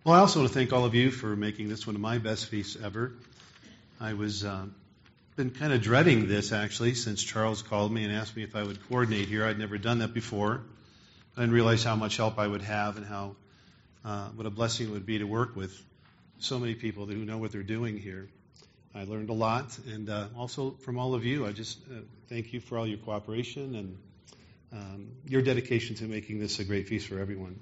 Well, I also want to thank all of you for making this one of my best feasts ever. I was been kind of dreading this, actually, since Charles called me and asked me if I would coordinate here. I'd never done that before. I didn't realize how much help I would have and how what a blessing it would be to work with so many people who know what they're doing here. I learned a lot, and also from all of you, I just thank you for all your cooperation and your dedication to making this a great feast for everyone.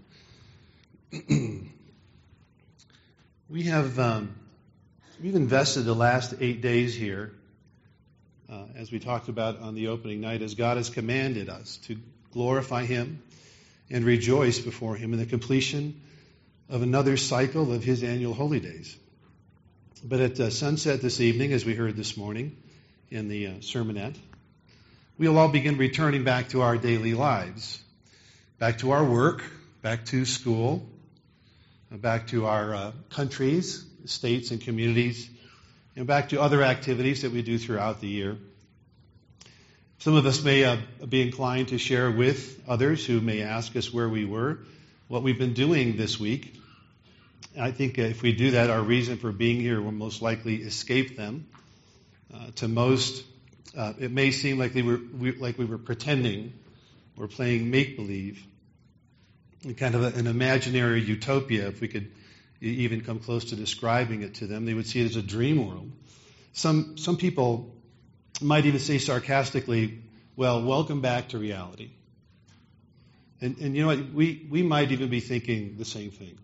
We've invested the last 8 days here, as we talked about on the opening night, as God has commanded us to glorify Him and rejoice before Him in the completion of another cycle of His annual holy days. But at sunset this evening, as we heard this morning in the sermonette, we'll all begin returning back to our daily lives, back to our work, back to school, back to our countries, states, and communities, and back to other activities that we do throughout the year. Some of us may be inclined to share with others who may ask us where we were, what we've been doing this week. I think if we do that, our reason for being here will most likely escape them. To most, it may seem like we were pretending or playing make-believe, kind of an imaginary utopia. If we could even come close to describing it to them, they would see it as a dream world. Some people might even say sarcastically, well, welcome back to reality. And you know what, we might even be thinking the same thing.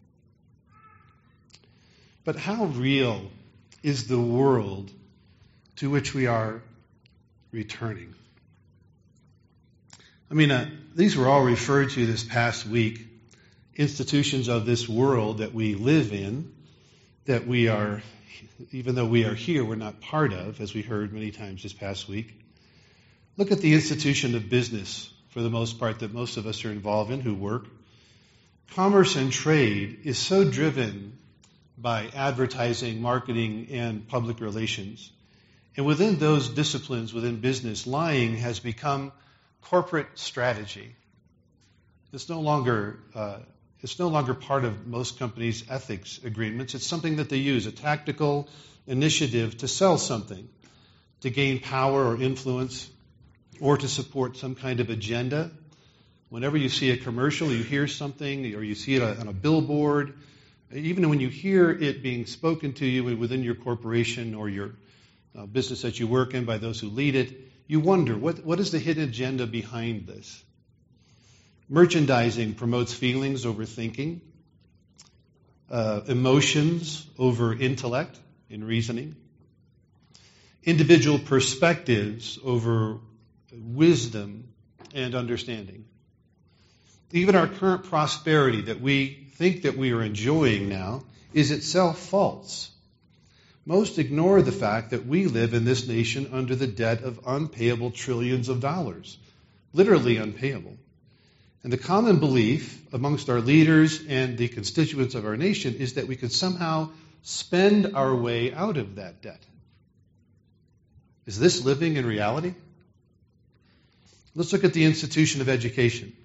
But how real is the world to which we are returning? I mean, these were all referred to this past week, institutions of this world that we live in, that we are, even though we are here, we're not part of, as we heard many times this past week. Look at the institution of business, for the most part, that most of us are involved in who work. Commerce and trade is so driven by advertising, marketing, and public relations. And within those disciplines, within business, lying has become corporate strategy. It's no longer part of most companies' ethics agreements. It's something that they use, a tactical initiative to sell something, to gain power or influence, or to support some kind of agenda. Whenever you see a commercial, you hear something, or you see it on a billboard, even when you hear it being spoken to you within your corporation or your business that you work in by those who lead it, you wonder, what is the hidden agenda behind this? Merchandising promotes feelings over thinking, emotions over intellect and reasoning, individual perspectives over wisdom and understanding. Even our current prosperity that we think that we are enjoying now is itself false. Most ignore the fact that we live in this nation under the debt of unpayable trillions of dollars, literally unpayable. And the common belief amongst our leaders and the constituents of our nation is that we could somehow spend our way out of that debt. Is this living in reality? Let's look at the institution of education.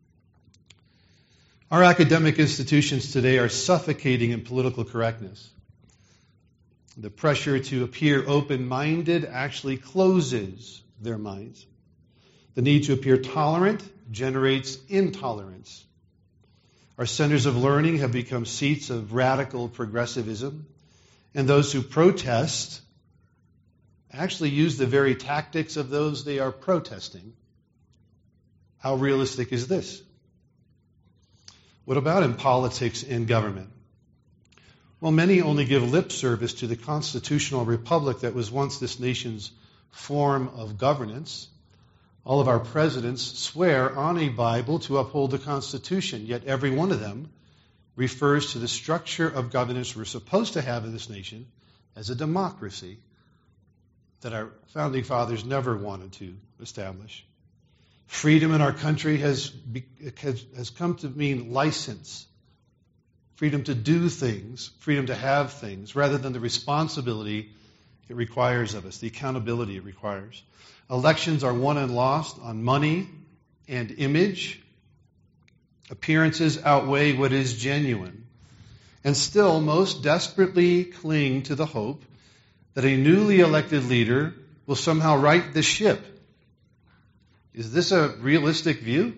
Our academic institutions today are suffocating in political correctness. The pressure to appear open-minded actually closes their minds. The need to appear tolerant generates intolerance. Our centers of learning have become seats of radical progressivism, and those who protest actually use the very tactics of those they are protesting. How realistic is this? What about in politics and government? Well, many only give lip service to the constitutional republic that was once this nation's form of governance. All of our presidents swear on a Bible to uphold the Constitution, yet every one of them refers to the structure of governance we're supposed to have in this nation as a democracy that our founding fathers never wanted to establish. Freedom in our country has come to mean license, freedom to do things, freedom to have things, rather than the responsibility it requires of us, the accountability it requires. Elections are won and lost on money and image. Appearances outweigh what is genuine. and still most desperately cling to the hope that a newly elected leader will somehow right the ship. Is this a realistic view?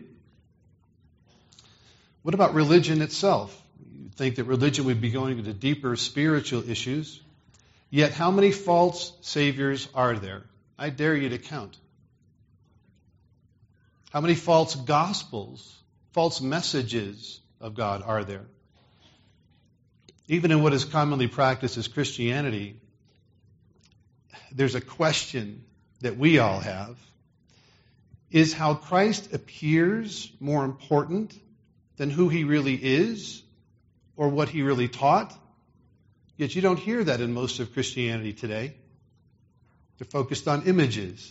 What about religion itself? You'd think that religion would be going into deeper spiritual issues. Yet how many false saviors are there? I dare you to count. How many false gospels, false messages of God are there? Even in what is commonly practiced as Christianity, there's a question that we all have. Is how Christ appears more important than who he really is or what he really taught? Yet you don't hear that in most of Christianity today. They're focused on images.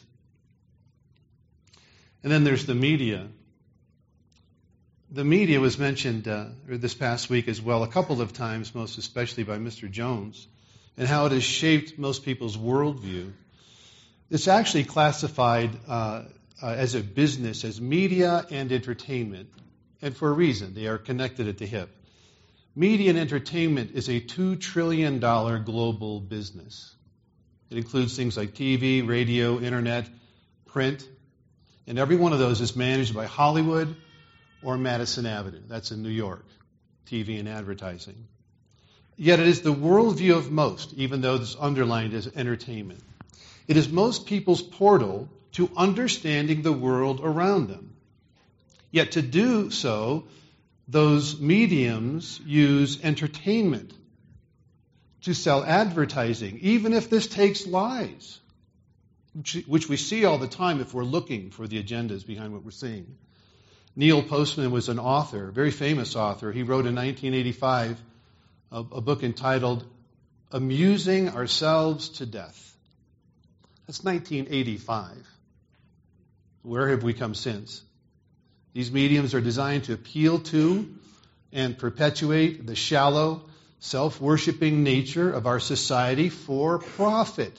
And then there's the media. The media was mentioned this past week as well a couple of times, most especially by Mr. Jones, and how it has shaped most people's worldview. It's actually classified as a business, as media and entertainment. And for a reason, they are connected at the hip. Media and entertainment is a $2 trillion global business. It includes things like TV, radio, internet, print, and every one of those is managed by Hollywood or Madison Avenue. That's in New York, TV and advertising. Yet it is the worldview of most, even though it's underlined as entertainment. It is most people's portal to understanding the world around them. Yet to do so, those mediums use entertainment to sell advertising, even if this takes lies, which we see all the time if we're looking for the agendas behind what we're seeing. Neil Postman was an author, a very famous author. He wrote in 1985 a book entitled Amusing Ourselves to Death. That's 1985. Where have we come since? These mediums are designed to appeal to and perpetuate the shallow, self-worshiping nature of our society for profit.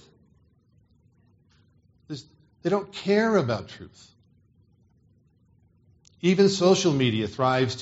They don't care about truth. Even social media thrives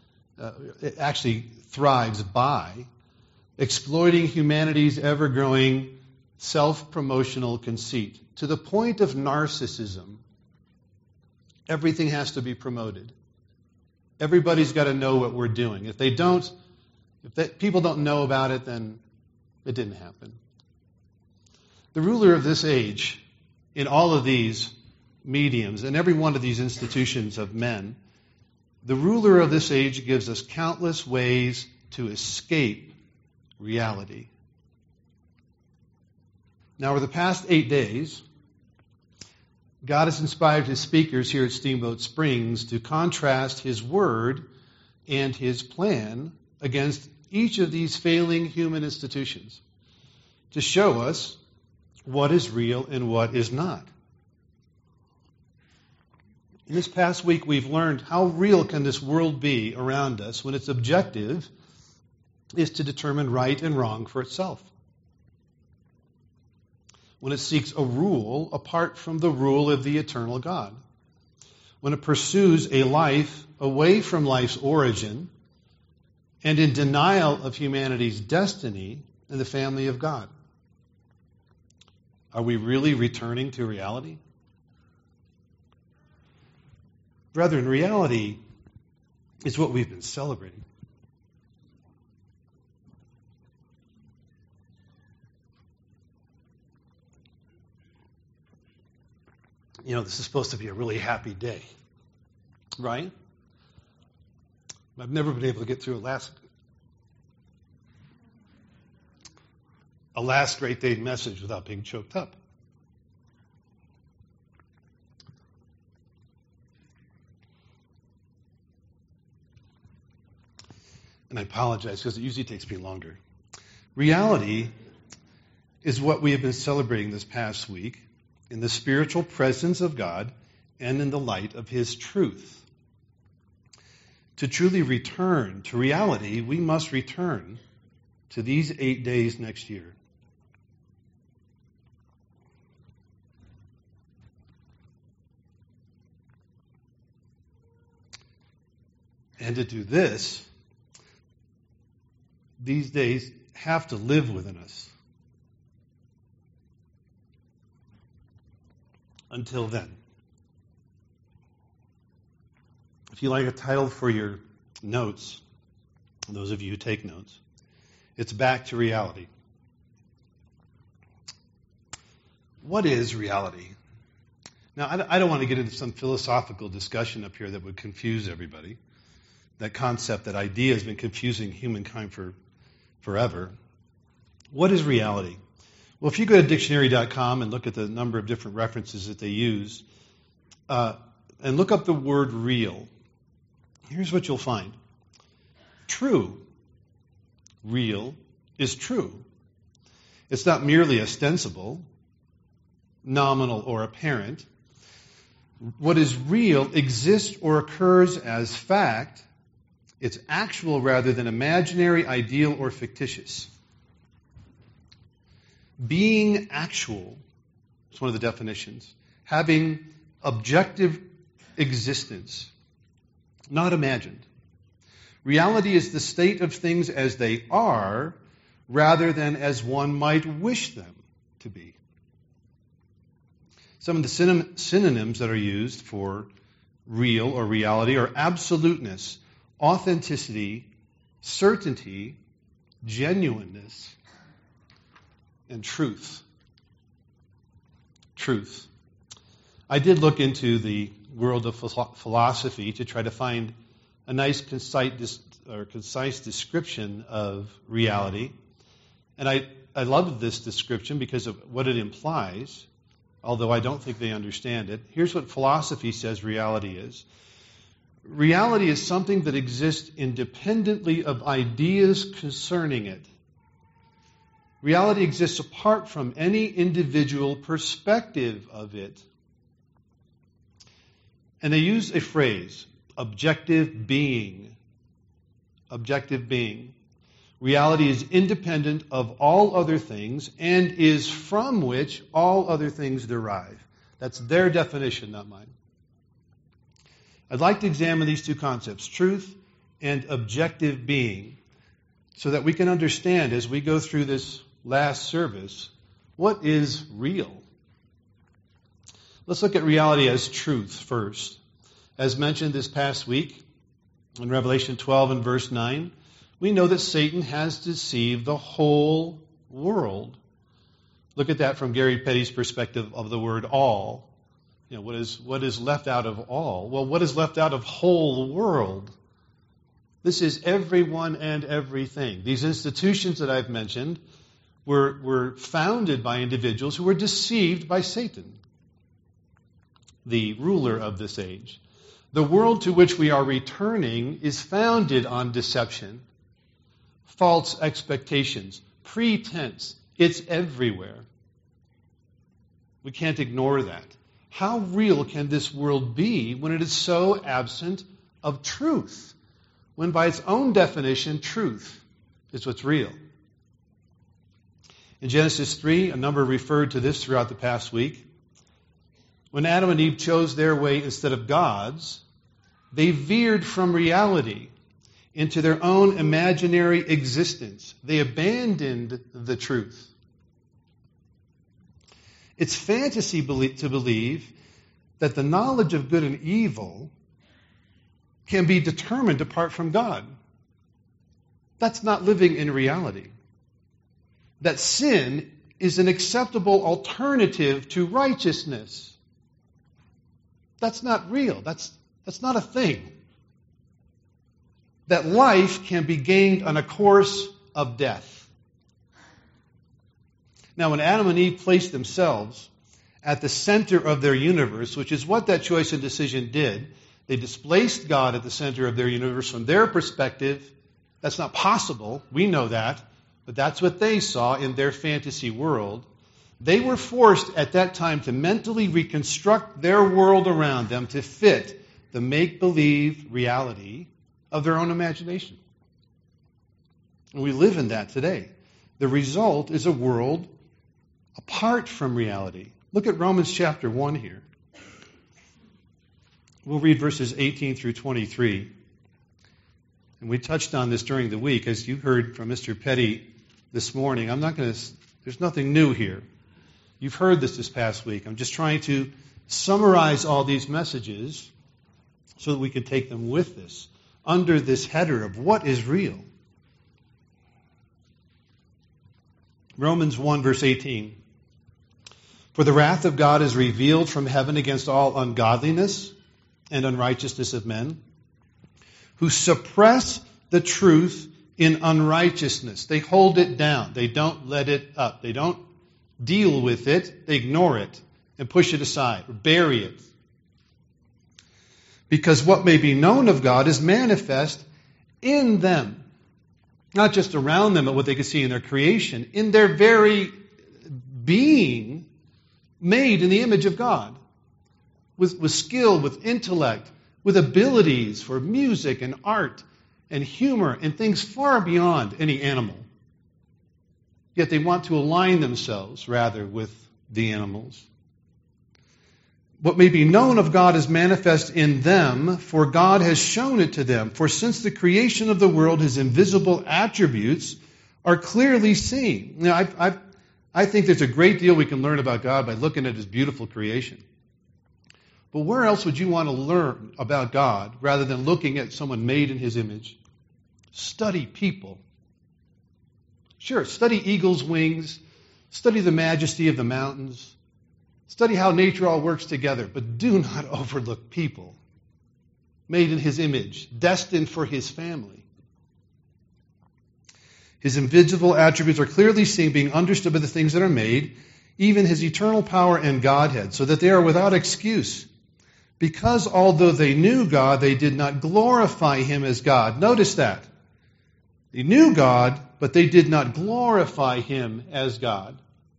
by exploiting humanity's ever-growing self-promotional conceit to the point of narcissism. Everything has to be promoted. Everybody's got to know what we're doing. If people don't know about it, then it didn't happen. The ruler of this age, in all of these mediums, and every one of these institutions of men, the ruler of this age gives us countless ways to escape reality. Now, over the past 8 days, God has inspired his speakers here at Steamboat Springs to contrast his word and his plan against each of these failing human institutions to show us what is real and what is not. In this past week, we've learned how real can this world be around us when its objective is to determine right and wrong for itself. When it seeks a rule apart from the rule of the eternal God. When it pursues a life away from life's origin and in denial of humanity's destiny in the family of God. Are we really returning to reality? Brethren, reality is what we've been celebrating. This is supposed to be a really happy day, right? I've never been able to get through a last great day message without being choked up. And I apologize because it usually takes me longer. Reality is what we have been celebrating this past week in the spiritual presence of God and in the light of his truth. To truly return to reality, we must return to these 8 days next year. And to do this, these days have to live within us. Until then. If you like a title for your notes, those of you who take notes, it's Back to Reality. What is reality? Now, I don't want to get into some philosophical discussion up here that would confuse everybody. That concept, that idea has been confusing humankind for forever. What is reality? Well, if you go to dictionary.com and look at the number of different references that they use, and look up the word real, here's what you'll find. True. Real is true. It's not merely ostensible, nominal, or apparent. What is real exists or occurs as fact. It's actual rather than imaginary, ideal, or fictitious. Being actual is one of the definitions. Having objective existence, not imagined. Reality is the state of things as they are, rather than as one might wish them to be. Some of the synonyms that are used for real or reality are absoluteness, authenticity, certainty, genuineness, and truth. Truth. I did look into the world of philosophy to try to find a nice, concise description of reality. And I loved this description because of what it implies, although I don't think they understand it. Here's what philosophy says reality is. Reality is something that exists independently of ideas concerning it. Reality exists apart from any individual perspective of it. And they use a phrase, objective being. Objective being. Reality is independent of all other things and is from which all other things derive. That's their definition, not mine. I'd like to examine these two concepts, truth and objective being, so that we can understand as we go through this last service, what is real? Let's look at reality as truth first. As mentioned this past week, in Revelation 12 and verse 9, we know that Satan has deceived the whole world. Look at that from Gary Petty's perspective of the word all. You know, what is left out of all? Well, what is left out of whole world? This is everyone and everything. These institutions that I've mentioned were founded by individuals who were deceived by Satan, the ruler of this age. The world to which we are returning is founded on deception, false expectations, pretense. It's everywhere. We can't ignore that. How real can this world be when it is so absent of truth? When by its own definition, truth is what's real. In Genesis 3, a number referred to this throughout the past week. When Adam and Eve chose their way instead of God's, they veered from reality into their own imaginary existence. They abandoned the truth. It's fantasy to believe that the knowledge of good and evil can be determined apart from God. That's not living in reality. That sin is an acceptable alternative to righteousness. That's not real. That's not a thing. That life can be gained on a course of death. Now, when Adam and Eve placed themselves at the center of their universe, which is what that choice and decision did, they displaced God at the center of their universe. From their perspective, that's not possible. We know that. But that's what they saw in their fantasy world. They were forced at that time to mentally reconstruct their world around them to fit the make-believe reality of their own imagination. And we live in that today. The result is a world apart from reality. Look at Romans chapter 1 here. We'll read verses 18 through 23. And we touched on this during the week, as you heard from Mr. Petty this morning. There's nothing new here. You've heard this past week. I'm just trying to summarize all these messages so that we can take them with us under this header of what is real. Romans 1, verse 18. For the wrath of God is revealed from heaven against all ungodliness and unrighteousness of men, who suppress the truth in unrighteousness. They hold it down. They don't let it up. They don't deal with it. They ignore it and push it aside or bury it. Because what may be known of God is manifest in them. Not just around them, but what they can see in their creation, in their very being made in the image of God. With skill, with intellect, with abilities for music and art and humor and things far beyond any animal. Yet they want to align themselves rather with the animals. What may be known of God is manifest in them, for God has shown it to them. For since the creation of the world, his invisible attributes are clearly seen. Now, I think there's a great deal we can learn about God by looking at his beautiful creation. But where else would you want to learn about God rather than looking at someone made in his image? Study people. Sure, study eagle's wings. Study the majesty of the mountains. Study how nature all works together. But do not overlook people made in his image, destined for his family. His invisible attributes are clearly seen, being understood by the things that are made, even his eternal power and Godhead, so that they are without excuse. Because although they knew God, they did not glorify him as God. Notice that. They knew God, but they did not glorify him as God.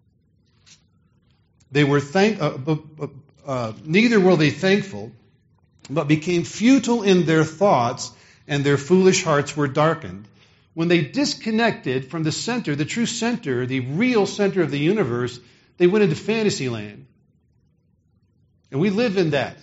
They were neither were they thankful, but became futile in their thoughts, and their foolish hearts were darkened. When they disconnected from the center, the true center, the real center of the universe, they went into fantasy land. And we live in that.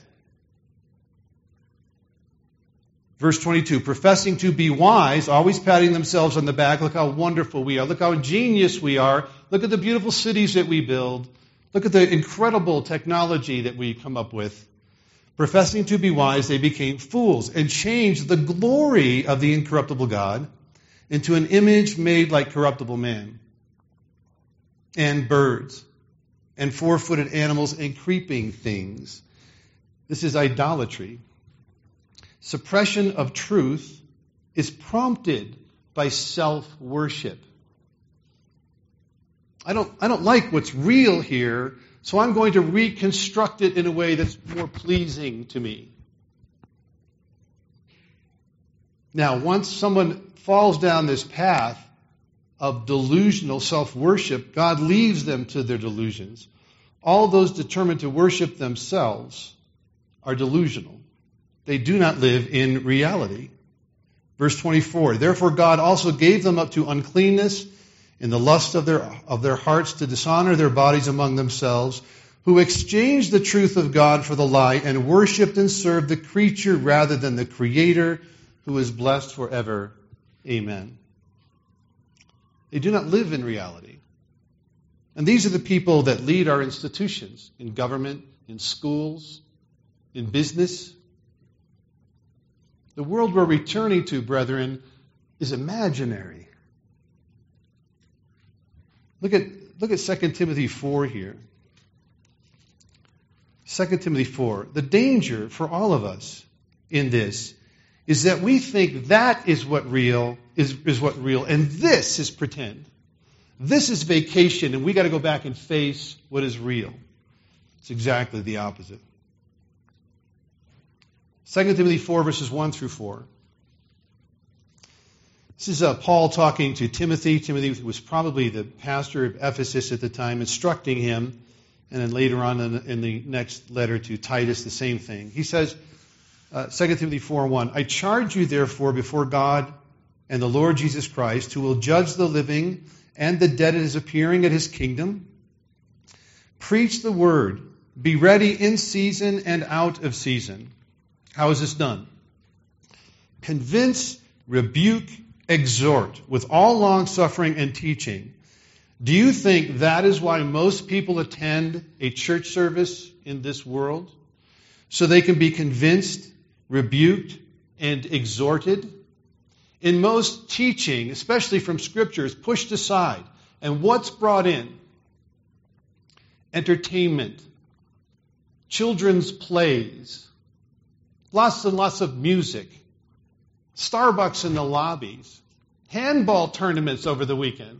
Verse 22, professing to be wise, always patting themselves on the back. Look how wonderful we are. Look how ingenious we are. Look at the beautiful cities that we build. Look at the incredible technology that we come up with. Professing to be wise, they became fools and changed the glory of the incorruptible God into an image made like corruptible man and birds and four-footed animals and creeping things. This is idolatry. Suppression of truth is prompted by self-worship. I don't like what's real here, so I'm going to reconstruct it in a way that's more pleasing to me. Now, once someone falls down this path of delusional self-worship, God leaves them to their delusions. All those determined to worship themselves are delusional. They do not live in reality. Verse 24, therefore God also gave them up to uncleanness in the lust of their hearts to dishonor their bodies among themselves, who exchanged the truth of God for the lie and worshipped and served the creature rather than the Creator, who is blessed forever. Amen. They do not live in reality. And these are the people that lead our institutions in government, in schools, in business. The world we're returning to, brethren, is imaginary. Look at 2 Timothy 4 here. 2 Timothy 4. The danger for all of us in this is that we think that is what real is what real, and this is pretend. This is vacation, and we got to go back and face what is real. It's exactly the opposite. 2 Timothy 4, verses 1 through 4. This is Paul talking to Timothy. Timothy was probably the pastor of Ephesus at the time, instructing him. And then later on in the next letter to Titus, the same thing. He says, 2 Timothy 4:1, I charge you therefore before God and the Lord Jesus Christ, who will judge the living and the dead at his appearing at his kingdom. Preach the word. Be ready in season and out of season. How is this done? Convince rebuke, exhort with all long-suffering and teaching. Do you think that is why most people attend a church service in this world? So they can be convinced, rebuked, and exhorted? In most teaching, especially from Scripture, is pushed aside. And what's brought in? Entertainment, children's plays, lots and lots of music, Starbucks in the lobbies, handball tournaments over the weekend.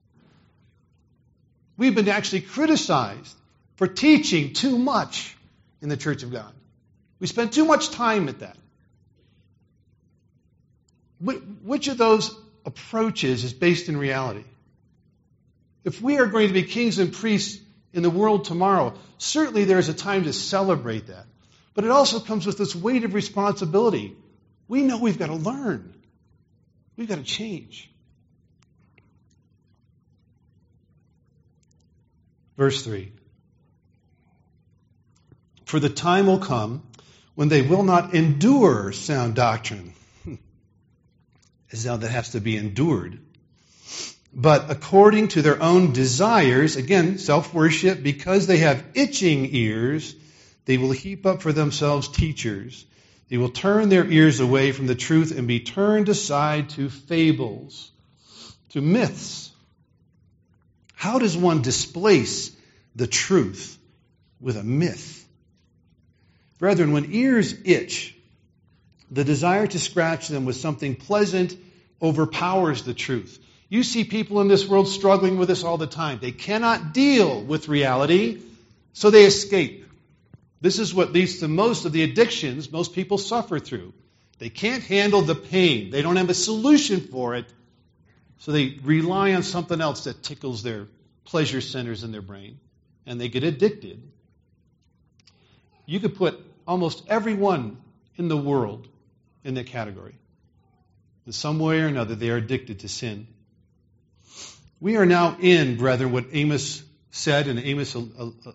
We've been actually criticized for teaching too much in the Church of God. We spend too much time at that. Which of those approaches is based in reality? If we are going to be kings and priests in the world tomorrow, certainly there is a time to celebrate that. But it also comes with this weight of responsibility. We know we've got to learn. We've got to change. Verse 3. For the time will come when they will not endure sound doctrine. As though that has to be endured. But according to their own desires, again, self-worship, because they have itching ears, they will heap up for themselves teachers. They will turn their ears away from the truth and be turned aside to fables, to myths. How does one displace the truth with a myth? Brethren, when ears itch, the desire to scratch them with something pleasant overpowers the truth. You see people in this world struggling with this all the time. They cannot deal with reality, so they escape. This is what leads to most of the addictions most people suffer through. They can't handle the pain. They don't have a solution for it, so they rely on something else that tickles their pleasure centers in their brain, and they get addicted. You could put almost everyone in the world in that category. In some way or another, they are addicted to sin. We are now in, brethren, what Amos said in Amos 8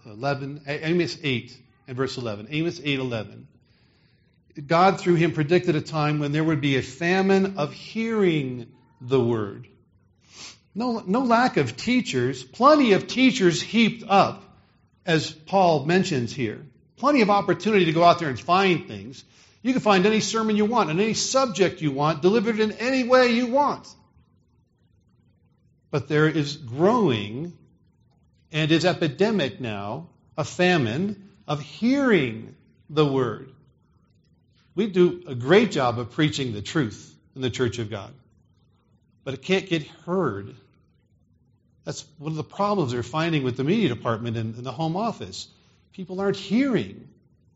and verse 11. Amos 8:11. God, through him, predicted a time when there would be a famine of hearing the word. No lack of teachers. Plenty of teachers heaped up, as Paul mentions here. Plenty of opportunity to go out there and find things. You can find any sermon you want, on any subject you want, delivered in any way you want. But there is growing, and is epidemic now, a famine of hearing the word. We do a great job of preaching the truth in the Church of God, but it can't get heard. That's one of the problems they're finding with the media department and the home office. People aren't hearing.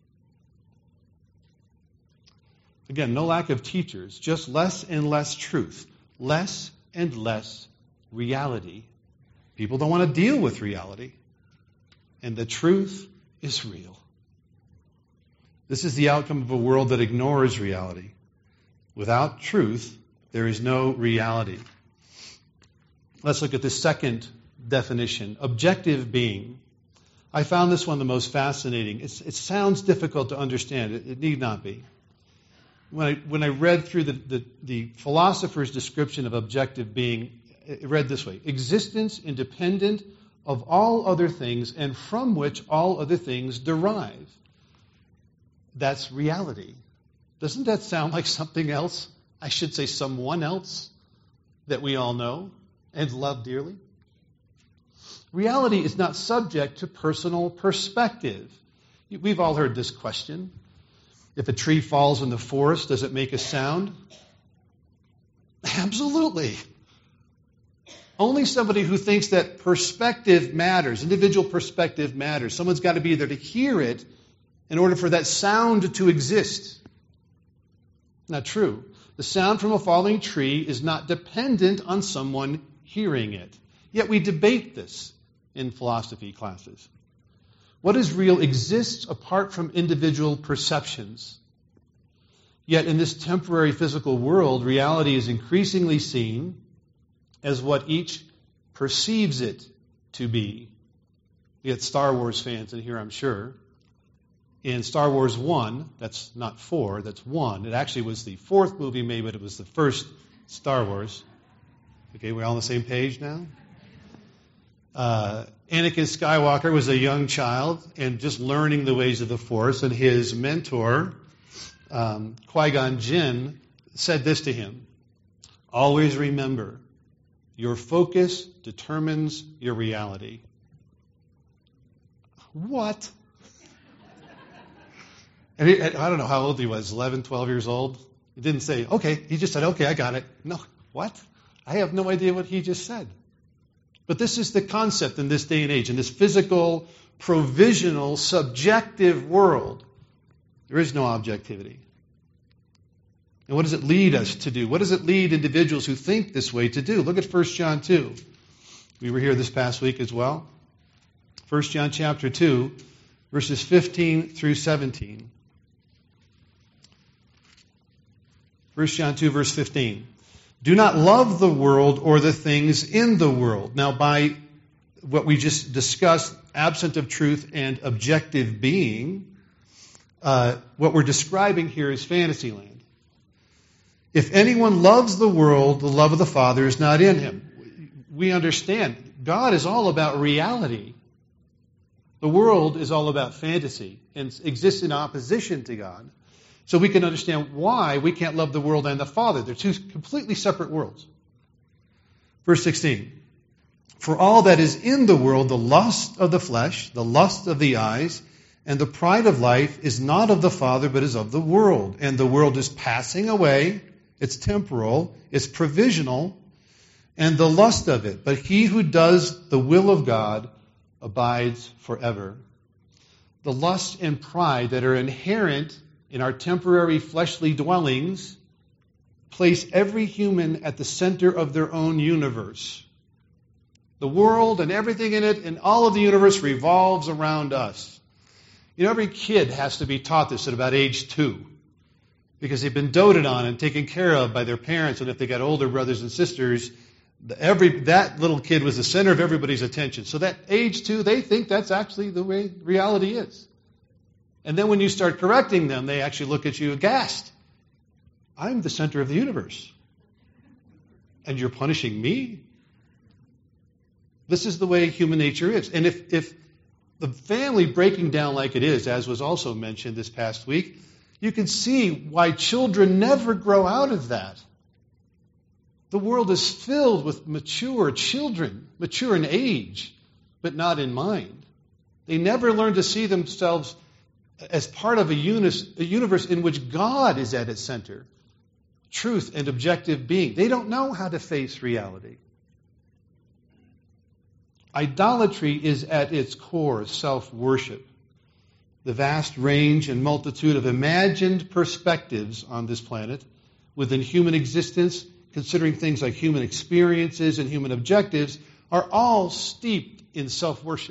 Again, no lack of teachers, just less and less truth, less and less reality. People don't want to deal with reality. And the truth is real. This is the outcome of a world that ignores reality. Without truth, there is no reality. Let's look at the second definition, objective being. I found this one the most fascinating. It sounds difficult to understand. It need not be. When I read through the philosopher's description of objective being, it read this way: existence independent of all other things and from which all other things derive. That's reality. Doesn't that sound like something else? I should say someone else that we all know and love dearly. Reality is not subject to personal perspective. We've all heard this question. If a tree falls in the forest, does it make a sound? Absolutely. Only somebody who thinks that perspective matters, individual perspective matters. Someone's got to be there to hear it in order for that sound to exist. Not true. The sound from a falling tree is not dependent on someone hearing it. Yet we debate this in philosophy classes. What is real exists apart from individual perceptions. Yet in this temporary physical world, reality is increasingly seen as what each perceives it to be. We had Star Wars fans in here, I'm sure. in Star Wars 1, that's not 4, that's 1. It actually was the 4th movie made, but it was the first Star Wars. Okay, we're all on the same page now? Anakin Skywalker was a young child and just learning the ways of the Force, and his mentor, Qui-Gon Jinn, said this to him: always remember, your focus determines your reality. What? And I don't know how old he was, 11, 12 years old. He didn't say, okay. He just said, okay, I got it. No, what? I have no idea what he just said. But this is the concept in this day and age, in this physical, provisional, subjective world. There is no objectivity. And what does it lead us to do? What does it lead individuals who think this way to do? Look at 1 John 2. We were here this past week as well. 1 John chapter 2, verses 15 through 17. 1 John 2, verse 15. Do not love the world or the things in the world. Now, by what we just discussed, absent of truth and objective being, what we're describing here is Fantasyland. If anyone loves the world, the love of the Father is not in him. We understand God is all about reality. The world is all about fantasy and exists in opposition to God. So we can understand why we can't love the world and the Father. They're two completely separate worlds. Verse 16. For all that is in the world, the lust of the flesh, the lust of the eyes, and the pride of life is not of the Father, but is of the world. And the world is passing away. It's temporal. It's provisional. And the lust of it. But he who does the will of God abides forever. The lust and pride that are inherent in our temporary fleshly dwellings place every human at the center of their own universe. The world and everything in it and all of the universe revolves around us. You know, every kid has to be taught this at about age 2 because they've been doted on and taken care of by their parents, and if they got older brothers and sisters, that little kid was the center of everybody's attention. So that age 2, they think that's actually the way reality is. And then when you start correcting them, they actually look at you aghast. I'm the center of the universe. And you're punishing me? This is the way human nature is. And if the family breaking down like it is, as was also mentioned this past week, you can see why children never grow out of that. The world is filled with mature children, mature in age, but not in mind. They never learn to see themselves as part of a universe in which God is at its center, truth and objective being. They don't know how to face reality. Idolatry is at its core self-worship. The vast range and multitude of imagined perspectives on this planet within human existence, considering things like human experiences and human objectives, are all steeped in self-worship.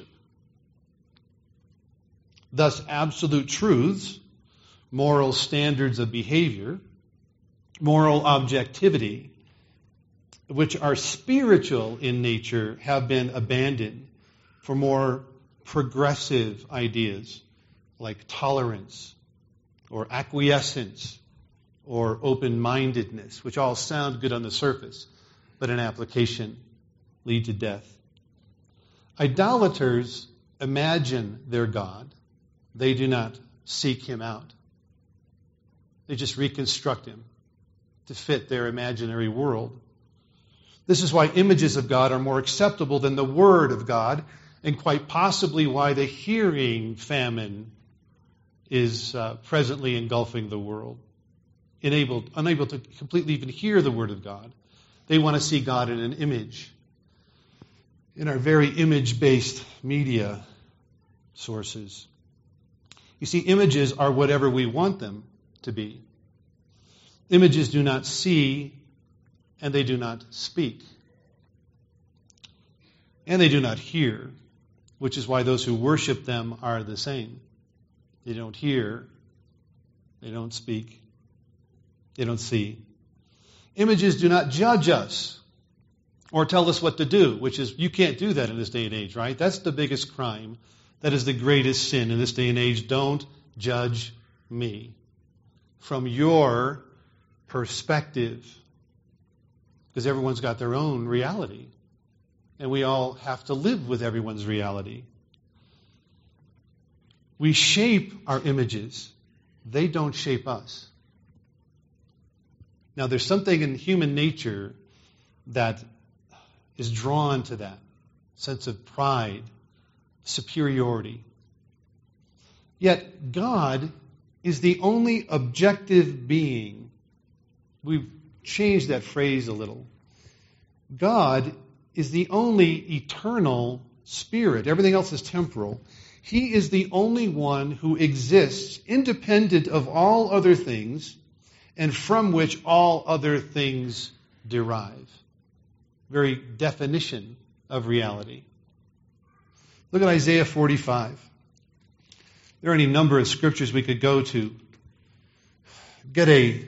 Thus, absolute truths, moral standards of behavior, moral objectivity, which are spiritual in nature, have been abandoned for more progressive ideas like tolerance or acquiescence or open-mindedness, which all sound good on the surface, but in application lead to death. Idolaters imagine their God. They do not seek him out. They just reconstruct him to fit their imaginary world. This is why images of God are more acceptable than the Word of God, and quite possibly why the hearing famine is presently engulfing the world. Unable to completely even hear the Word of God. They want to see God in an image. In our very image-based media sources. You see, images are whatever we want them to be. Images do not see, and they do not speak. And they do not hear, which is why those who worship them are the same. They don't hear, they don't speak, they don't see. Images do not judge us or tell us what to do, which is, you can't do that in this day and age, right? That's the biggest crime. That is the greatest sin in this day and age. Don't judge me from your perspective. Because everyone's got their own reality. And we all have to live with everyone's reality. We shape our images. They don't shape us. Now, there's something in human nature that is drawn to that sense of pride, superiority. Yet, God is the only objective being. We've changed that phrase a little. God is the only eternal spirit. Everything else is temporal. He is the only one who exists independent of all other things and from which all other things derive. Very definition of reality. Look at Isaiah 45. There are any number of scriptures we could go to. Get a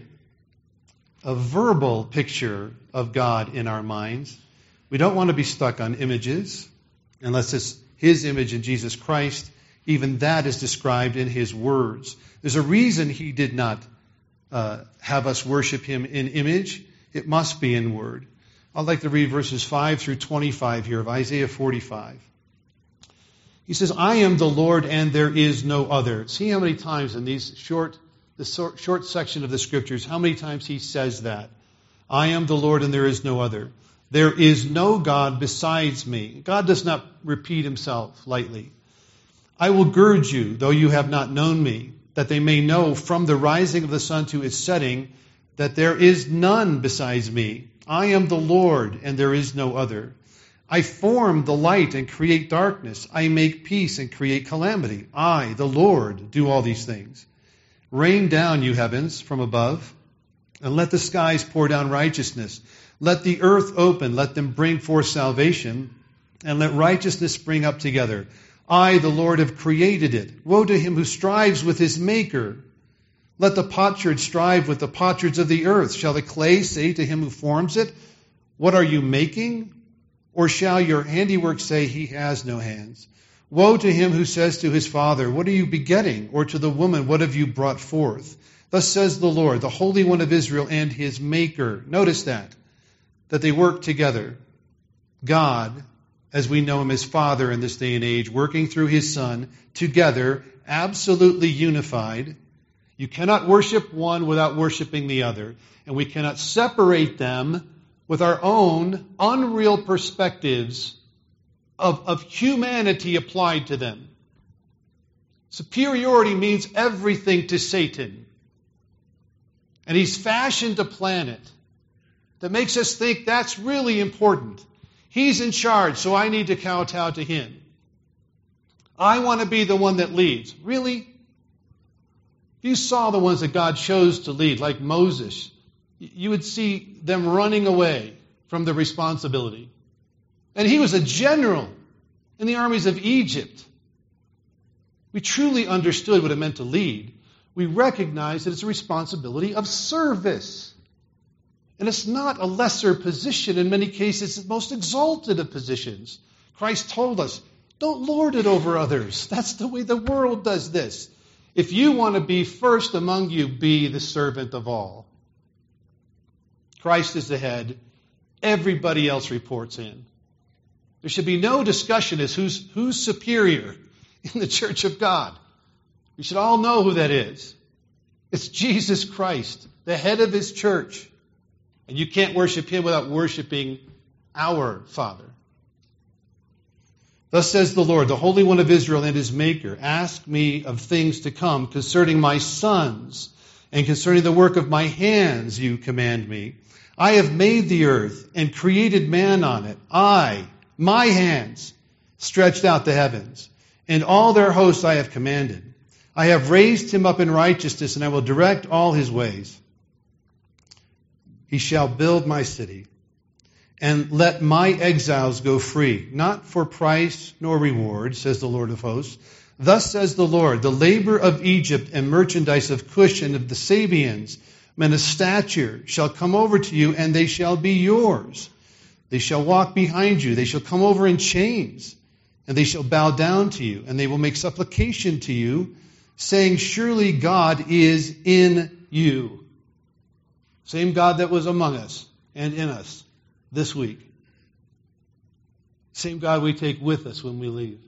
verbal picture of God in our minds. We don't want to be stuck on images, unless it's His image in Jesus Christ. Even that is described in His words. There's a reason He did not have us worship Him in image. It must be in word. I'd like to read verses 5 through 25 here of Isaiah 45. He says, I am the Lord and there is no other. See how many times in these short section of the Scriptures, how many times he says that. I am the Lord and there is no other. There is no God besides me. God does not repeat Himself lightly. I will gird you, though you have not known me, that they may know from the rising of the sun to its setting that there is none besides me. I am the Lord and there is no other. I form the light and create darkness. I make peace and create calamity. I, the Lord, do all these things. Rain down, you heavens, from above, and let the skies pour down righteousness. Let the earth open, let them bring forth salvation, and let righteousness spring up together. I, the Lord, have created it. Woe to him who strives with his maker. Let the potsherd strive with the potsherds of the earth. Shall the clay say to him who forms it, what are you making? Or shall your handiwork say, he has no hands? Woe to him who says to his father, what are you begetting? Or to the woman, what have you brought forth? Thus says the Lord, the Holy One of Israel and his Maker. Notice that they work together. God, as we know him as Father in this day and age, working through his Son, together, absolutely unified. You cannot worship one without worshiping the other. And we cannot separate them with our own unreal perspectives of humanity applied to them. Superiority means everything to Satan. And he's fashioned a planet that makes us think that's really important. He's in charge, so I need to kowtow to him. I want to be the one that leads. Really? If you saw the ones that God chose to lead, like Moses, you would see them running away from the responsibility. And he was a general in the armies of Egypt. We truly understood what it meant to lead. We recognize that it's a responsibility of service. And it's not a lesser position. In many cases, it's the most exalted of positions. Christ told us, don't lord it over others. That's the way the world does this. If you want to be first among you, be the servant of all. Christ is the head. Everybody else reports in. There should be no discussion as who's superior in the church of God. We should all know who that is. It's Jesus Christ, the head of his church. And you can't worship him without worshiping our Father. Thus says the Lord, the Holy One of Israel and his Maker, ask me of things to come concerning my sons and concerning the work of my hands, you command me. I have made the earth and created man on it. My hands, stretched out the heavens, and all their hosts I have commanded. I have raised him up in righteousness, and I will direct all his ways. He shall build my city, and let my exiles go free, not for price nor reward, says the Lord of hosts. Thus says the Lord, the labor of Egypt and merchandise of Cush and of the Sabians, men of stature, shall come over to you, and they shall be yours. They shall walk behind you. They shall come over in chains, and they shall bow down to you, and they will make supplication to you, saying, surely God is in you. Same God that was among us and in us this week. Same God we take with us when we leave.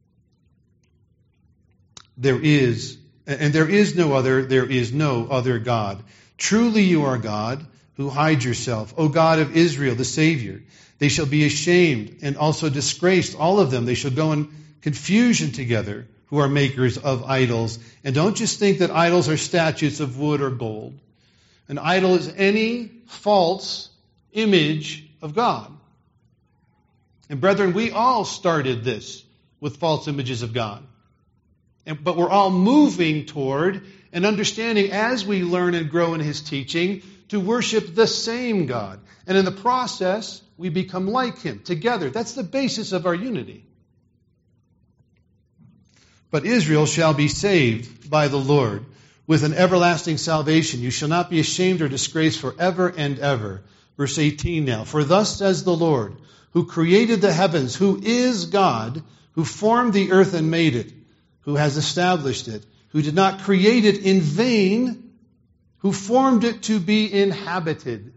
There is no other God. Truly you are God, who hide yourself, O God of Israel, the Savior. They shall be ashamed and also disgraced, all of them. They shall go in confusion together, who are makers of idols. And don't just think that idols are statues of wood or gold. An idol is any false image of God. And brethren, we all started this with false images of God. But we're all moving toward and understanding as we learn and grow in His teaching to worship the same God. And in the process, we become like Him together. That's the basis of our unity. But Israel shall be saved by the Lord with an everlasting salvation. You shall not be ashamed or disgraced forever and ever. Verse 18 now. For thus says the Lord, who created the heavens, who is God, who formed the earth and made it, who has established it, who did not create it in vain, who formed it to be inhabited.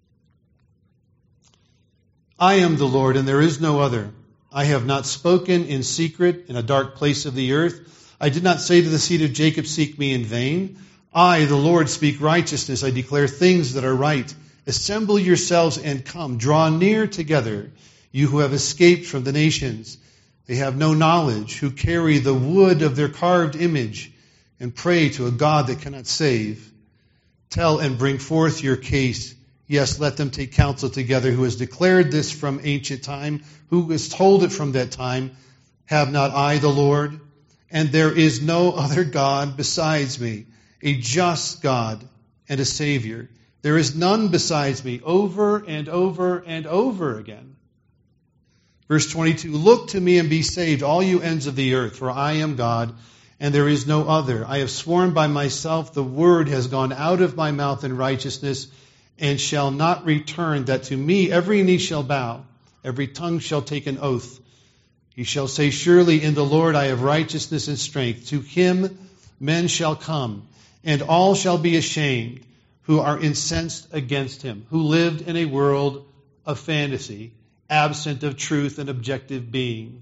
I am the Lord, and there is no other. I have not spoken in secret in a dark place of the earth. I did not say to the seed of Jacob, seek me in vain. I, the Lord, speak righteousness. I declare things that are right. Assemble yourselves and come. Draw near together, you who have escaped from the nations. They have no knowledge, who carry the wood of their carved image and pray to a God that cannot save. Tell and bring forth your case. Yes, let them take counsel together, who has declared this from ancient time, who has told it from that time. Have not I the Lord? And there is no other God besides me, a just God and a Savior. There is none besides me, over and over and over again. Verse 22, look to me and be saved, all you ends of the earth, for I am God, and there is no other. I have sworn by myself, the word has gone out of my mouth in righteousness, and shall not return, that to me every knee shall bow, every tongue shall take an oath. He shall say, surely in the Lord I have righteousness and strength. To him men shall come, and all shall be ashamed, who are incensed against him, who lived in a world of fantasy, absent of truth and objective being.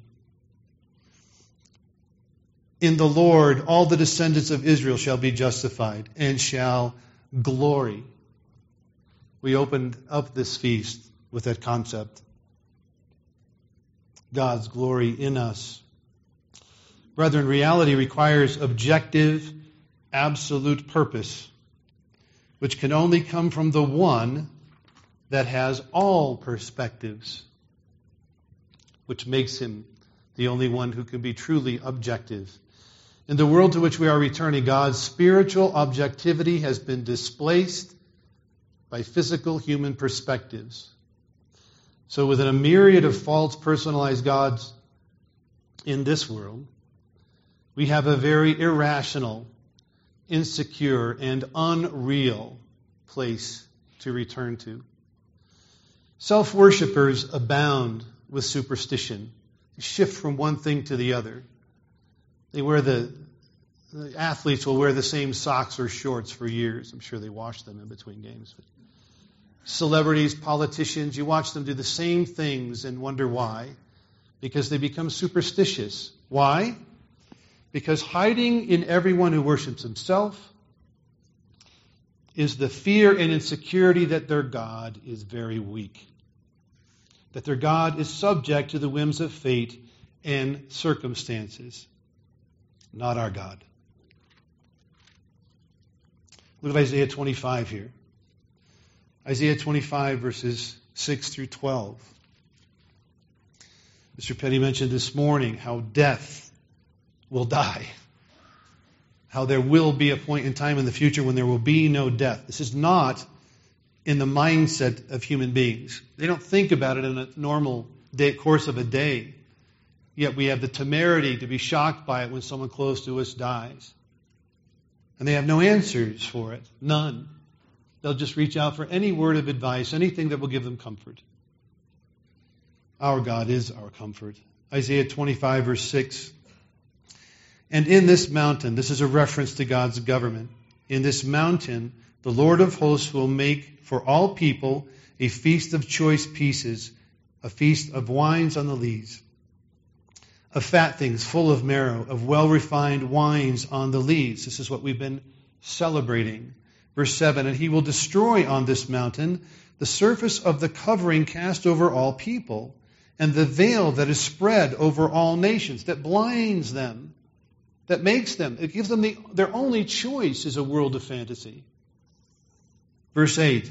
In the Lord all the descendants of Israel shall be justified and shall glory. We opened up this feast with that concept. God's glory in us. Brethren, reality requires objective, absolute purpose, which can only come from the one that has all perspectives, which makes him the only one who can be truly objective. In the world to which we are returning, God's spiritual objectivity has been displaced by physical human perspectives. So within a myriad of false personalized gods in this world, we have a very irrational, insecure, and unreal place to return to. Self-worshippers abound with superstition. They shift from one thing to the other. The athletes will wear the same socks or shorts for years. I'm sure they wash them in between games. But celebrities, politicians, you watch them do the same things and wonder why. Because they become superstitious. Why? Because hiding in everyone who worships himself is the fear and insecurity that their God is very weak. That their God is subject to the whims of fate and circumstances. Not our God. Look at Isaiah 25 here. Isaiah 25 verses 6 through 12. Mr. Petty mentioned this morning how death will die. How there will be a point in time in the future when there will be no death. This is not in the mindset of human beings. They don't think about it in a normal course of a day. Yet we have the temerity to be shocked by it when someone close to us dies. And they have no answers for it. None. They'll just reach out for any word of advice, anything that will give them comfort. Our God is our comfort. Isaiah 25 verse 6. And in this mountain, this is a reference to God's government, in this mountain, the Lord of hosts will make for all people a feast of choice pieces, a feast of wines on the lees, of fat things full of marrow, of well-refined wines on the lees. This is what we've been celebrating. Verse 7, and he will destroy on this mountain the surface of the covering cast over all people, and the veil that is spread over all nations, that blinds them, that makes them, it gives them their only choice is a world of fantasy. Verse 8,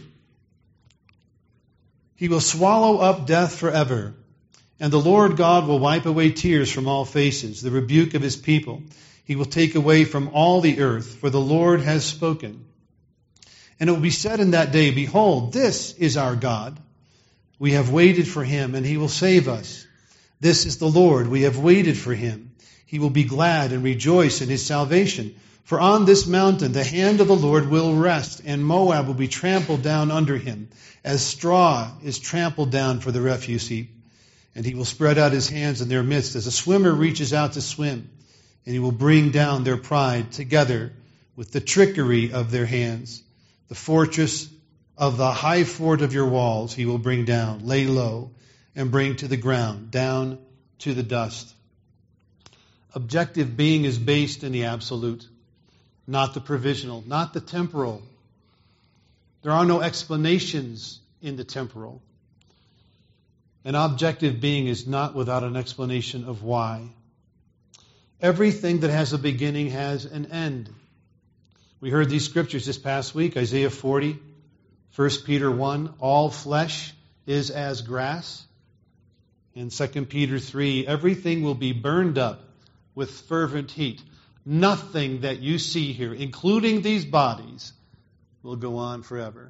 he will swallow up death forever, and the Lord God will wipe away tears from all faces, the rebuke of his people. He will take away from all the earth, for the Lord has spoken. And it will be said in that day, behold, this is our God. We have waited for him, and he will save us. This is the Lord. We have waited for him. He will be glad and rejoice in his salvation. For on this mountain the hand of the Lord will rest, and Moab will be trampled down under him, as straw is trampled down for the refuse heap. And he will spread out his hands in their midst, as a swimmer reaches out to swim. And he will bring down their pride together with the trickery of their hands. The fortress of the high fort of your walls he will bring down, lay low, and bring to the ground, down to the dust. Objective being is based in the absolute, not the provisional, not the temporal. There are no explanations in the temporal. An objective being is not without an explanation of why. Everything that has a beginning has an end. We heard these scriptures this past week, Isaiah 40, 1 Peter 1, all flesh is as grass. And 2 Peter 3, everything will be burned up with fervent heat. Nothing that you see here, including these bodies, will go on forever.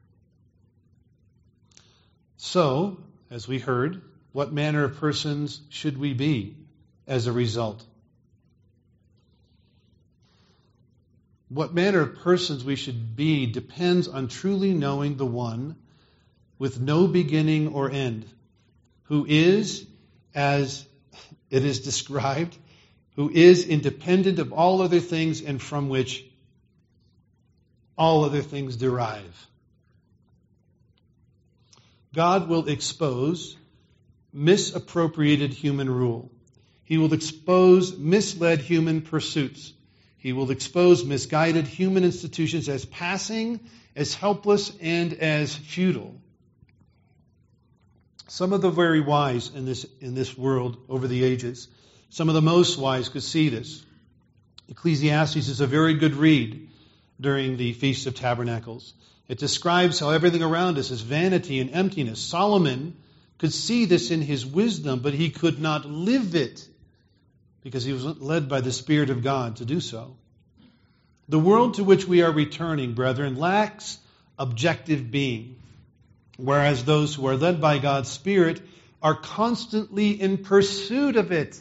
So, as we heard, what manner of persons should we be as a result? What manner of persons we should be depends on truly knowing the one with no beginning or end, who is, as it is described, who is independent of all other things and from which all other things derive. God will expose misappropriated human rule. He will expose misled human pursuits. He will expose misguided human institutions as passing, as helpless, and as futile. Some of the very wise in this world over the ages, some of the most wise could see this. Ecclesiastes is a very good read during the Feast of Tabernacles. It describes how everything around us is vanity and emptiness. Solomon could see this in his wisdom, but he could not live it because he was led by the Spirit of God to do so. The world to which we are returning, brethren, lacks objective being, whereas those who are led by God's Spirit are constantly in pursuit of it.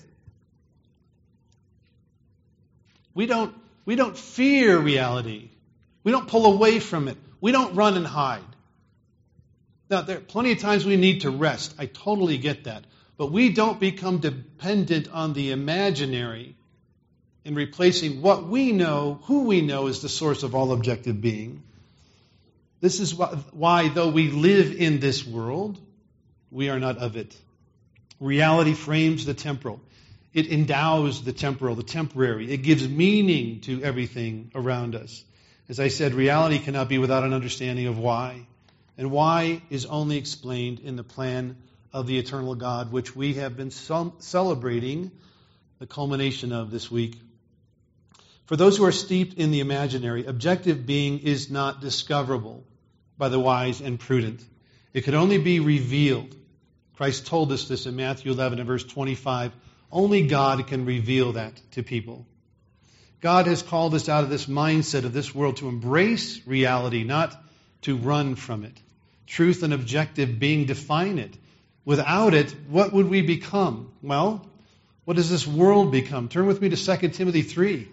We don't fear reality. We don't pull away from it. We don't run and hide. Now, there are plenty of times we need to rest. I totally get that. But we don't become dependent on the imaginary in replacing what we know, who we know is the source of all objective being. This is why, though we live in this world, we are not of it. Reality frames the temporal. It endows the temporal, the temporary. It gives meaning to everything around us. As I said, reality cannot be without an understanding of why. And why is only explained in the plan of the eternal God, which we have been celebrating the culmination of this week. For those who are steeped in the imaginary, objective being is not discoverable by the wise and prudent. It could only be revealed. Christ told us this in Matthew 11 and verse 25. Only God can reveal that to people. God has called us out of this mindset of this world to embrace reality, not to run from it. Truth and objective being define it. Without it, what would we become? Well, what does this world become? Turn with me to 2 Timothy 3.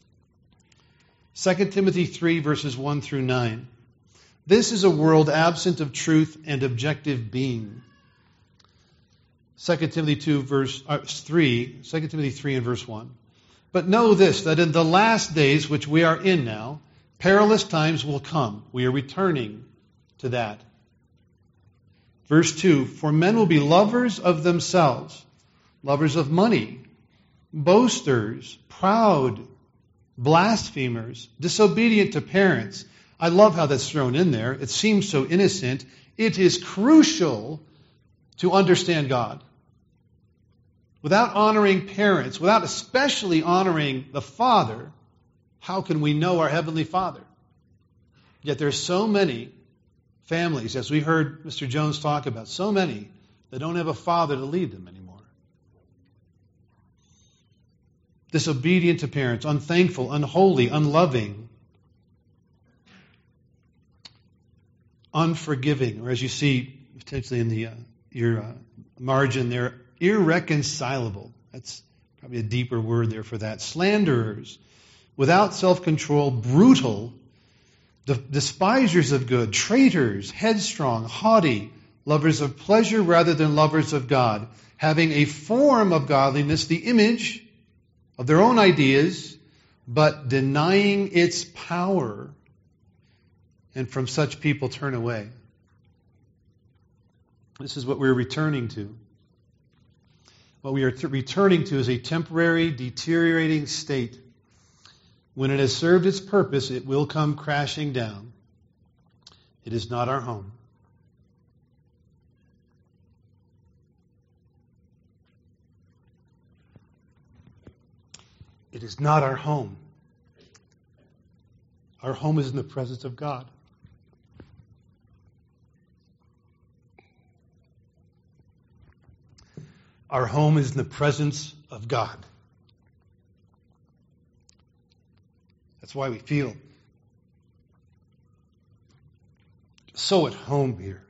2 Timothy 3, verses 1 through 9. This is a world absent of truth and objective being. 2 Timothy 3 and verse 1. But know this, that in the last days, which we are in now, perilous times will come. We are returning to that. Verse 2, for men will be lovers of themselves, lovers of money, boasters, proud, blasphemers, disobedient to parents. I love how that's thrown in there. It seems so innocent. It is crucial to understand God. Without honoring parents, without especially honoring the Father, how can we know our Heavenly Father? Yet there's so many families, as we heard Mr. Jones talk about, so many that don't have a father to lead them anymore. Disobedient to parents, unthankful, unholy, unloving, unforgiving, or as you see potentially in your margin there, irreconcilable. That's probably a deeper word there for that. Slanderers, without self-control, brutal, despisers of good, traitors, headstrong, haughty, lovers of pleasure rather than lovers of God, having a form of godliness, the image of their own ideas, but denying its power. And from such people turn away. This is what we're returning to. What we are returning to is a temporary, deteriorating state. When it has served its purpose, it will come crashing down. It is not our home. It is not our home. Our home is in the presence of God. Our home is in the presence of God. That's why we feel so at home here.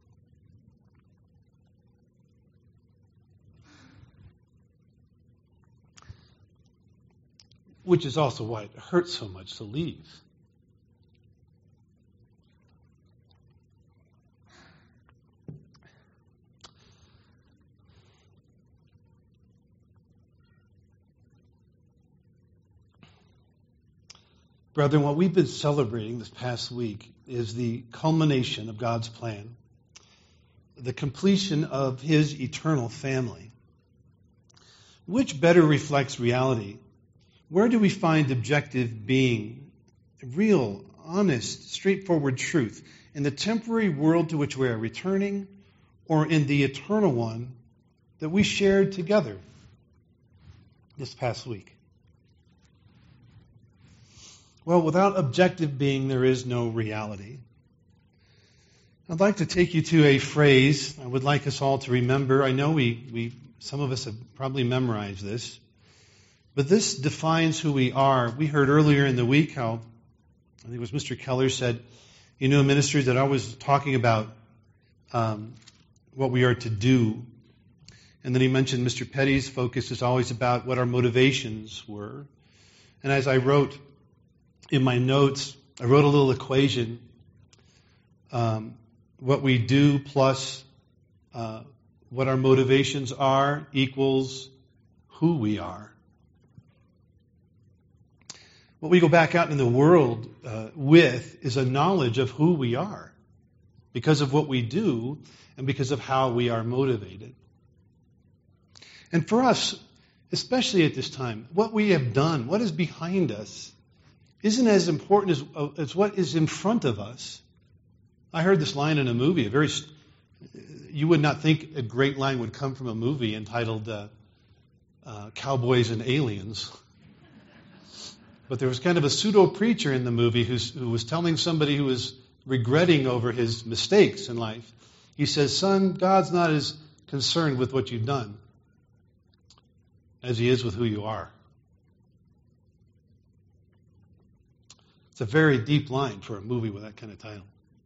Which is also why it hurts so much to leave. Brethren, what we've been celebrating this past week is the culmination of God's plan, the completion of His eternal family. Which better reflects reality? Where do we find objective being, real, honest, straightforward truth? In the temporary world to which we are returning, or in the eternal one that we shared together this past week? Well, without objective being, there is no reality. I'd like to take you to a phrase I would like us all to remember. I know some of us have probably memorized this, but this defines who we are. We heard earlier in the week how, I think it was Mr. Keller said, ministers that I was talking about what we are to do. And then he mentioned Mr. Petty's focus is always about what our motivations were. And as I wrote in my notes, I wrote a little equation. What we do plus what our motivations are equals who we are. What we go back out in the world with is a knowledge of who we are because of what we do and because of how we are motivated. And for us, especially at this time, what we have done, what is behind us, isn't as important as what is in front of us. I heard this line in a movie, you would not think a great line would come from a movie entitled Cowboys and Aliens. But there was kind of a pseudo-preacher in the movie who was telling somebody who was regretting over his mistakes in life. He says, son, God's not as concerned with what you've done as He is with who you are. It's a very deep line for a movie with that kind of title.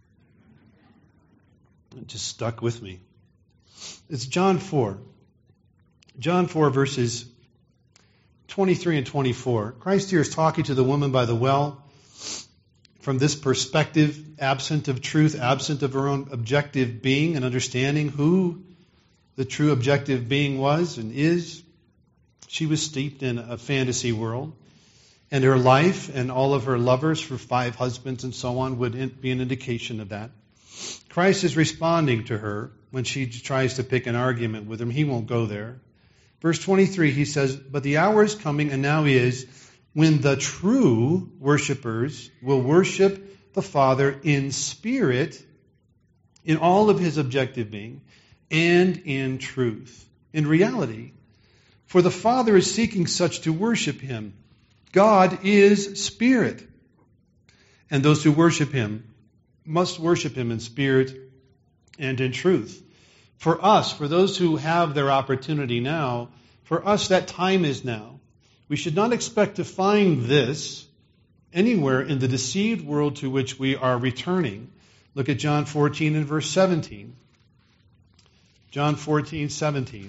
It just stuck with me. It's John 4. John 4 verses 23 and 24. Christ here is talking to the woman by the well from this perspective, absent of truth, absent of her own objective being and understanding who the true objective being was and is. She was steeped in a fantasy world, and her life and all of her lovers for 5 husbands and so on would be an indication of that. Christ is responding to her when she tries to pick an argument with him. He won't go there. Verse 23, he says, "But the hour is coming, and now is, when the true worshipers will worship the Father in spirit, in all of his objective being, and in truth." In reality. For the Father is seeking such to worship him. God is spirit. And those who worship him must worship him in spirit and in truth. For us, for those who have their opportunity now, for us that time is now. We should not expect to find this anywhere in the deceived world to which we are returning. Look at John 14 and verse 17. John 14, 17.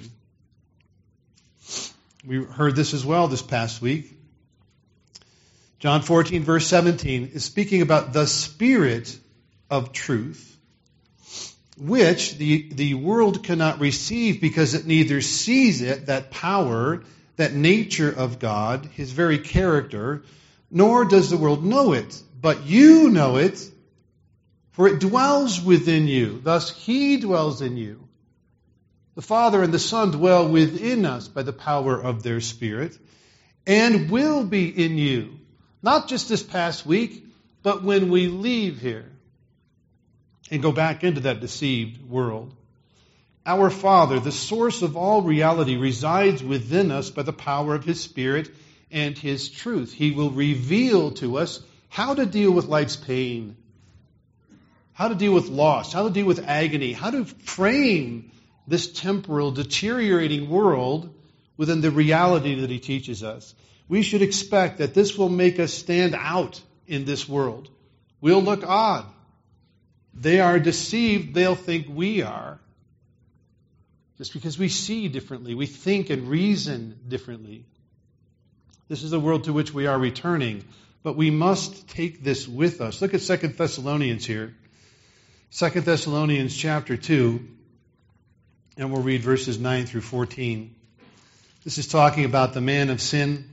We heard this as well this past week. John 14, verse 17 is speaking about the Spirit of truth, which the world cannot receive because it neither sees it, that power, that nature of God, his very character, nor does the world know it. But you know it, for it dwells within you. Thus he dwells in you. The Father and the Son dwell within us by the power of their Spirit, and will be in you. Not just this past week, but when we leave here and go back into that deceived world. Our Father, the source of all reality, resides within us by the power of his Spirit and his truth. He will reveal to us how to deal with life's pain, how to deal with loss, how to deal with agony, how to frame this temporal, deteriorating world within the reality that he teaches us. We should expect that this will make us stand out in this world. We'll look odd. They are deceived, they'll think we are. Just because we see differently, we think and reason differently. This is the world to which we are returning, but we must take this with us. Look at 2 Thessalonians here. 2 Thessalonians chapter 2, and we'll read verses 9 through 14. This is talking about the man of sin,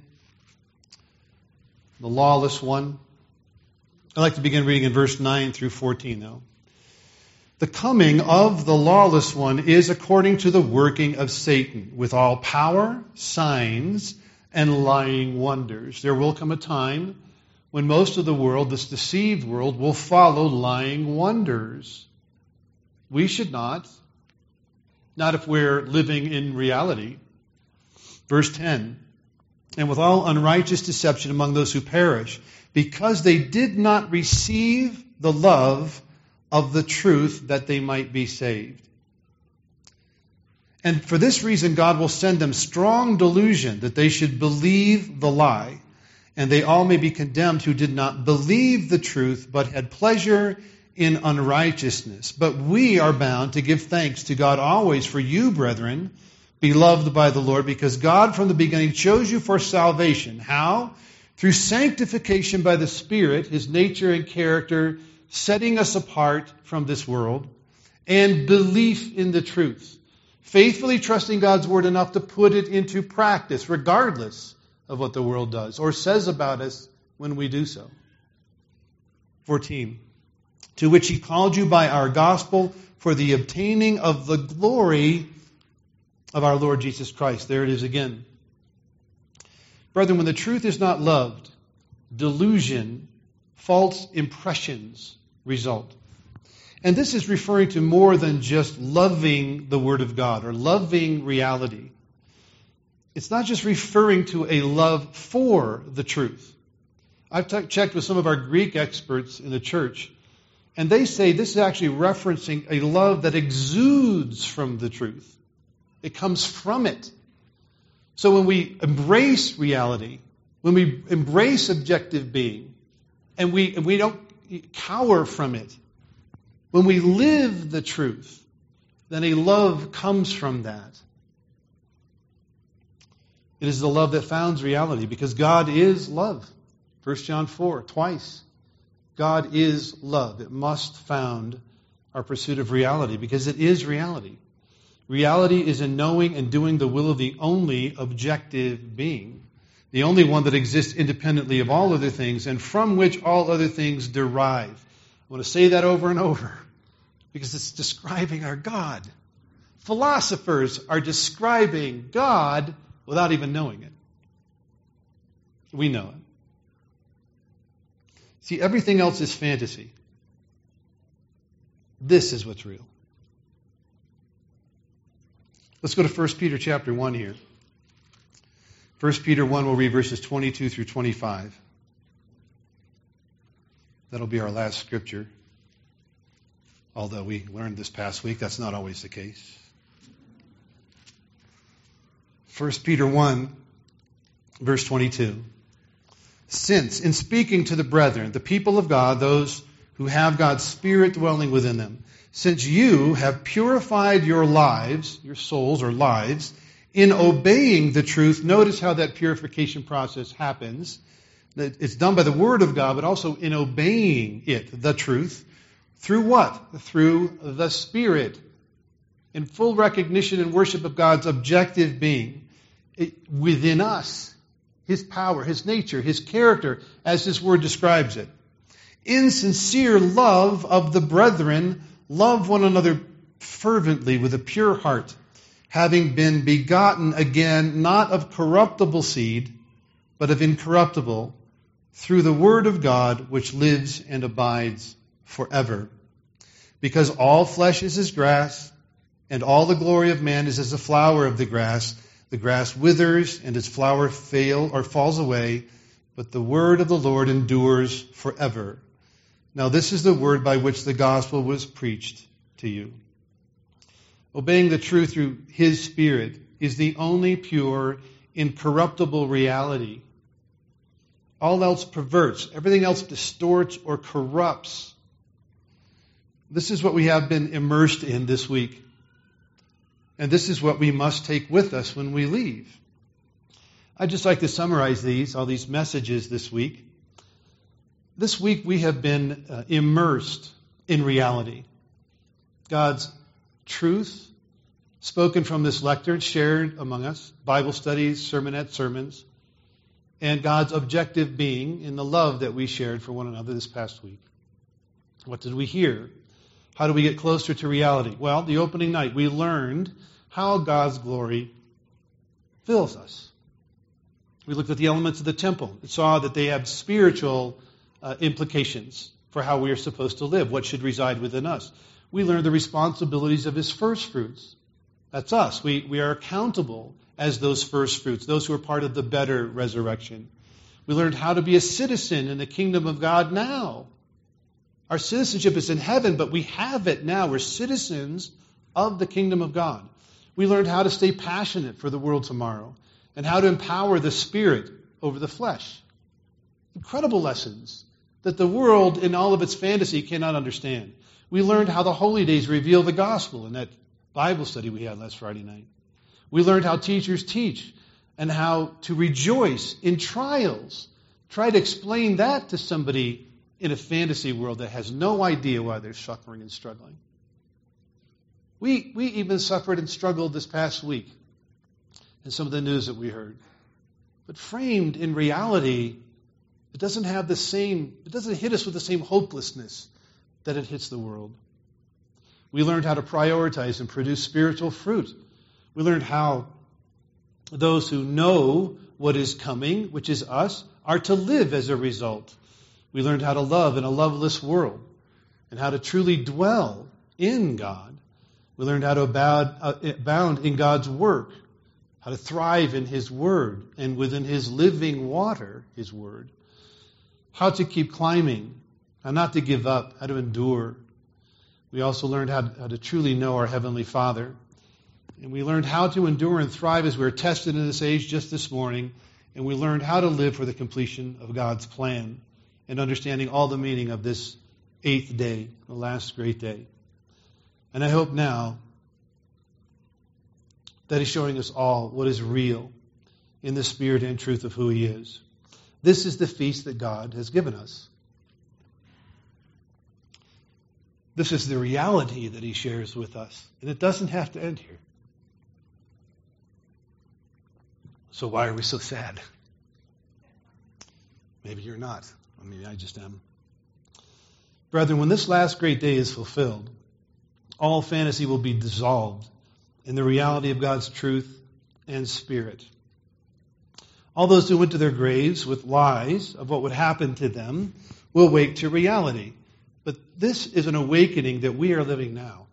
the lawless one. I'd like to begin reading in verse 9 through 14, though. "The coming of the lawless one is according to the working of Satan, with all power, signs, and lying wonders." There will come a time when most of the world, this deceived world, will follow lying wonders. We should not if we're living in reality. Verse 10, "And with all unrighteous deception among those who perish, because they did not receive the love of the truth that they might be saved. And for this reason God will send them strong delusion that they should believe the lie, and they all may be condemned who did not believe the truth, but had pleasure in unrighteousness. But we are bound to give thanks to God always for you, brethren, beloved by the Lord, because God from the beginning chose you for salvation." How? "Through sanctification by the Spirit, his nature and character, setting us apart from this world, and belief in the truth, faithfully trusting God's word enough to put it into practice, regardless of what the world does or says about us when we do so." 14, "To which he called you by our gospel for the obtaining of the glory of our Lord Jesus Christ." There it is again. Brethren, when the truth is not loved, delusion, false impressions result. And this is referring to more than just loving the Word of God or loving reality. It's not just referring to a love for the truth. I've checked with some of our Greek experts in the church, and they say this is actually referencing a love that exudes from the truth. It comes from it. So when we embrace reality, when we embrace objective being, and we don't cower from it, when we live the truth, then a love comes from that. It is the love that founds reality, because God is love. 1 John 4, twice. God is love. It must found our pursuit of reality, because it is reality. Reality is in knowing and doing the will of the only objective being, the only one that exists independently of all other things and from which all other things derive. I want to say that over and over because it's describing our God. Philosophers are describing God without even knowing it. We know it. See, everything else is fantasy. This is what's real. Let's go to 1 Peter chapter 1 here. 1 Peter 1, we'll read verses 22 through 25. That'll be our last scripture. Although we learned this past week, that's not always the case. 1 Peter 1, verse 22. Since, in speaking to the brethren, the people of God, those who have God's Spirit dwelling within them, since you have purified your lives, your souls or lives, in obeying the truth, notice how that purification process happens. It's done by the Word of God, but also in obeying it, the truth. Through what? Through the Spirit. In full recognition and worship of God's objective being within us. His power, His nature, His character, as His Word describes it. In sincere love of the brethren, love one another fervently with a pure heart, having been begotten again, not of corruptible seed, but of incorruptible, through the Word of God, which lives and abides forever. Because all flesh is as grass, and all the glory of man is as the flower of the grass. The grass withers, and its flower falls away, but the word of the Lord endures forever. Now this is the word by which the gospel was preached to you. Obeying the truth through His Spirit is the only pure, incorruptible reality. All else perverts. Everything else distorts or corrupts. This is what we have been immersed in this week. And this is what we must take with us when we leave. I'd just like to summarize all these messages this week. This week we have been immersed in reality. God's truth, spoken from this lectern, shared among us, Bible studies, sermonettes, sermons, and God's objective being in the love that we shared for one another this past week. What did we hear? How do we get closer to reality? Well, the opening night, we learned how God's glory fills us. We looked at the elements of the temple and saw that they have spiritual implications for how we are supposed to live, what should reside within us. We learned the responsibilities of His first fruits. That's us. We are accountable as those first fruits, those who are part of the better resurrection. We learned how to be a citizen in the kingdom of God now. Our citizenship is in heaven, but we have it now. We're citizens of the kingdom of God. We learned how to stay passionate for the world tomorrow and how to empower the Spirit over the flesh. Incredible lessons that the world in all of its fantasy cannot understand. We learned how the holy days reveal the gospel in that Bible study we had last Friday night. We learned how teachers teach and how to rejoice in trials. Try to explain that to somebody in a fantasy world that has no idea why they're suffering and struggling. We even suffered and struggled this past week in some of the news that we heard. But framed in reality, it doesn't hit us with the same hopelessness that it hits the world. We learned how to prioritize and produce spiritual fruit. We learned how those who know what is coming, which is us, are to live as a result. We learned how to love in a loveless world and how to truly dwell in God. We learned how to abound in God's work, how to thrive in His Word and within His living water, His Word. How to keep climbing, how not to give up, how to endure. We also learned how to truly know our Heavenly Father. And we learned how to endure and thrive as we were tested in this age just this morning. And we learned how to live for the completion of God's plan and understanding all the meaning of this 8th day, the last great day. And I hope now that He's showing us all what is real in the spirit and truth of who He is. This is the feast that God has given us. This is the reality that He shares with us. And it doesn't have to end here. So why are we so sad? Maybe you're not. Or maybe I just am. Brethren, when this last great day is fulfilled, all fantasy will be dissolved in the reality of God's truth and Spirit. All those who went to their graves with lies of what would happen to them will wake to reality. But this is an awakening that we are living now.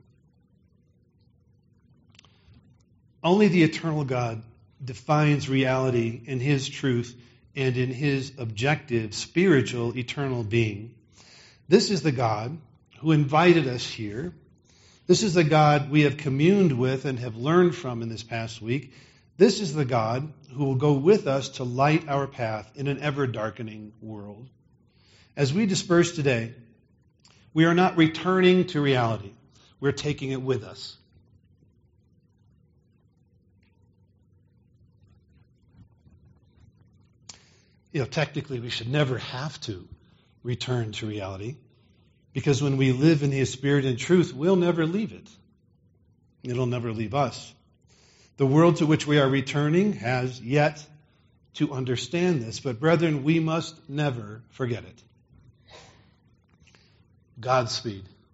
Only the eternal God defines reality in His truth and in His objective, spiritual, eternal being. This is the God who invited us here. This is the God we have communed with and have learned from in this past week. This is the God who will go with us to light our path in an ever-darkening world. As we disperse today, we are not returning to reality. We're taking it with us. Technically, we should never have to return to reality, because when we live in His Spirit and truth, we'll never leave it. It'll never leave us. The world to which we are returning has yet to understand this, but brethren, we must never forget it. Godspeed.